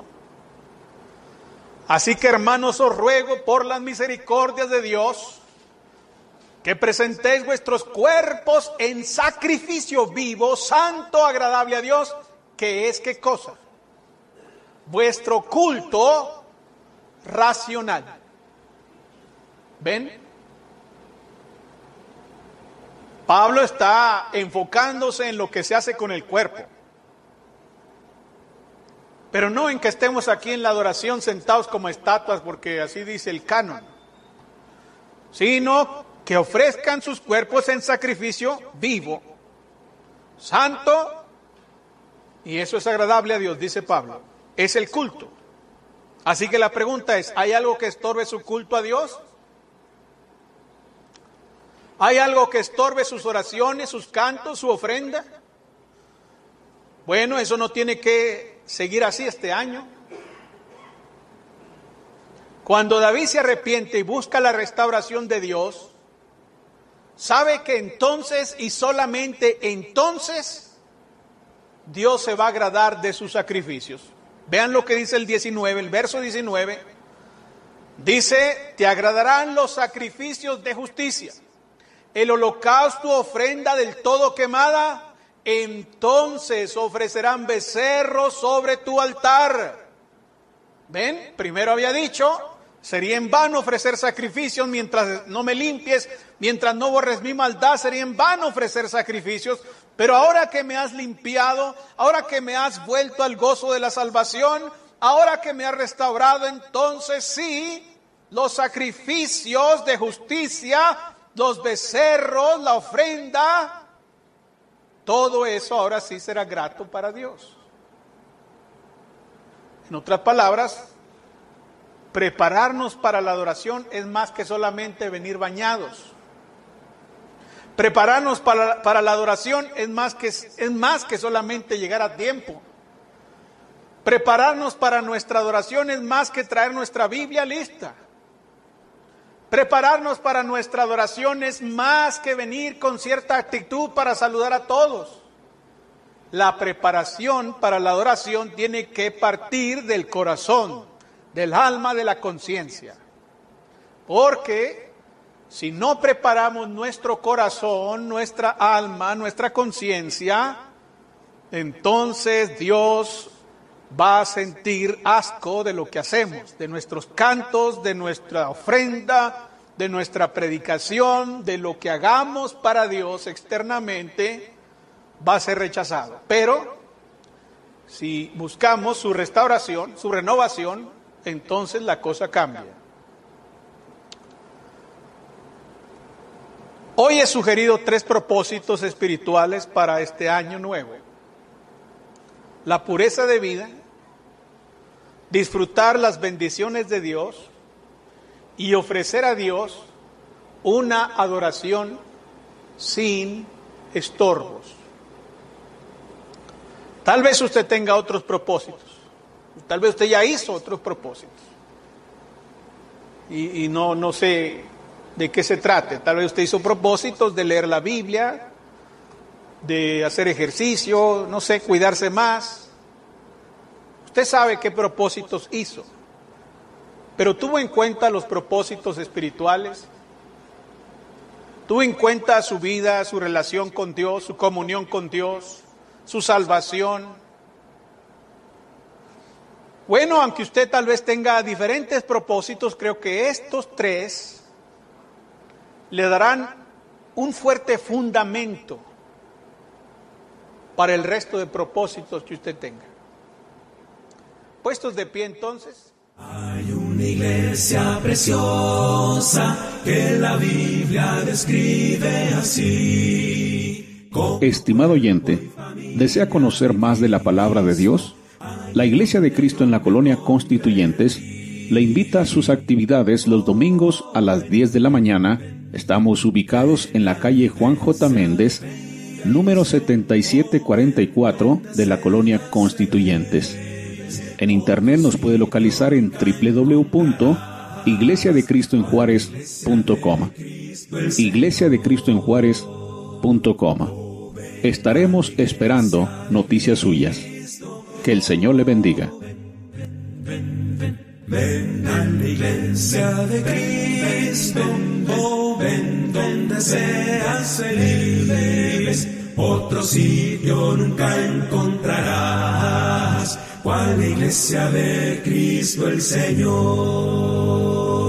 Así que, hermanos, os ruego por las misericordias de Dios que presentéis vuestros cuerpos en sacrificio vivo, santo, agradable a Dios, que es ¿qué cosa? Vuestro culto racional. ¿Ven? Pablo está enfocándose en lo que se hace con el cuerpo. Pero no en que estemos aquí en la adoración sentados como estatuas, porque así dice el canon, sino que ofrezcan sus cuerpos en sacrificio vivo, santo, y eso es agradable a Dios, dice Pablo, es el culto. Así que la pregunta es, ¿hay algo que estorbe su culto a Dios? ¿Hay algo que estorbe sus oraciones, sus cantos, su ofrenda? Bueno, eso no tiene que seguir así este año. Cuando David se arrepiente y busca la restauración de Dios, sabe que entonces y solamente entonces Dios se va a agradar de sus sacrificios. Vean lo que dice el diecinueve, el verso diecinueve. Dice, te agradarán los sacrificios de justicia, el holocausto, ofrenda del todo quemada. Entonces ofrecerán becerros sobre tu altar. ¿Ven? Primero había dicho, sería en vano ofrecer sacrificios mientras no me limpies, mientras no borres mi maldad, sería en vano ofrecer sacrificios. Pero ahora que me has limpiado, ahora que me has vuelto al gozo de la salvación, ahora que me has restaurado, entonces sí, los sacrificios de justicia, los becerros, la ofrenda, todo eso ahora sí será grato para Dios. En otras palabras, prepararnos para la adoración es más que solamente venir bañados. Prepararnos para, para la adoración es más, que, es más que solamente llegar a tiempo. Prepararnos para nuestra adoración es más que traer nuestra Biblia lista. Prepararnos para nuestra adoración es más que venir con cierta actitud para saludar a todos. La preparación para la adoración tiene que partir del corazón, del alma, de la conciencia. Porque si no preparamos nuestro corazón, nuestra alma, nuestra conciencia, entonces Dios va a sentir asco de lo que hacemos, de nuestros cantos, de nuestra ofrenda, de nuestra predicación, de lo que hagamos para Dios externamente, va a ser rechazado. Pero si buscamos su restauración, su renovación, entonces la cosa cambia. Hoy he sugerido tres propósitos espirituales para este año nuevo. La pureza de vida, disfrutar las bendiciones de Dios y ofrecer a Dios una adoración sin estorbos. Tal vez usted tenga otros propósitos, tal vez usted ya hizo otros propósitos y, y no, no sé de qué se trate. Tal vez usted hizo propósitos de leer la Biblia, de hacer ejercicio, no sé, cuidarse más. Usted sabe qué propósitos hizo, pero tuvo en cuenta los propósitos espirituales, tuvo en cuenta su vida, su relación con Dios, su comunión con Dios, su salvación. Bueno, aunque usted tal vez tenga diferentes propósitos, creo que estos tres le darán un fuerte fundamento para el resto de propósitos que usted tenga. Puestos de pie entonces. Hay una iglesia preciosa que la Biblia describe así. Estimado oyente, ¿desea conocer más de la palabra de Dios? La Iglesia de Cristo en la Colonia Constituyentes le invita a sus actividades los domingos a las diez de la mañana. Estamos ubicados en la calle Juan J. Méndez, número setenta y siete cuarenta y cuatro de la Colonia Constituyentes. En internet nos puede localizar en doble u doble u doble u punto iglesia de cristo en juárez punto com. iglesia de cristo en juárez punto com. Estaremos esperando noticias suyas. Que el Señor le bendiga. Ven a la iglesia de Cristo, oh, ven donde seas feliz. Otro sitio nunca encontrarás, cual la iglesia de Cristo el Señor.